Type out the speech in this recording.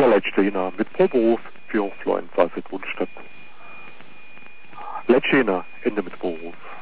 Ja, letzte mit Proberuf für Influenza seit Wunstadt. Letzte Ende mit Proberuf.